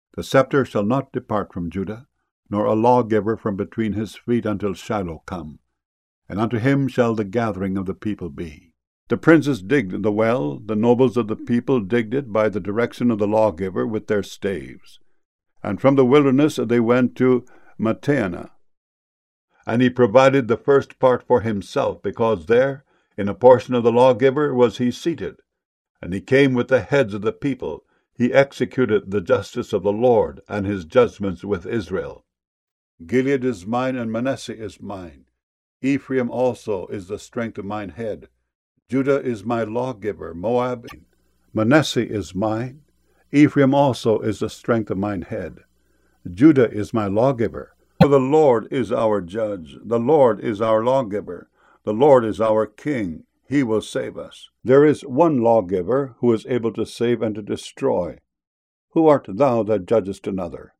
The scepter shall not depart from Judah, nor a lawgiver from between his feet until Shiloh come, and unto him shall the gathering of the people be. The princes digged the well, the nobles of the people digged it by the direction of the lawgiver with their staves. And from the wilderness they went to Matteanah. And he provided the first part for himself, because there, in a portion of the lawgiver, was he seated. And he came with the heads of the people. He executed the justice of the Lord, and his judgments with Israel. Gilead is mine, and Manasseh is mine. Ephraim also is the strength of mine head. Judah is my lawgiver, Moab. Manasseh is mine. Ephraim also is the strength of mine head. Judah is my lawgiver. For the Lord is our judge. The Lord is our lawgiver. The Lord is our king. He will save us. There is one lawgiver who is able to save and to destroy. Who art thou that judgest another?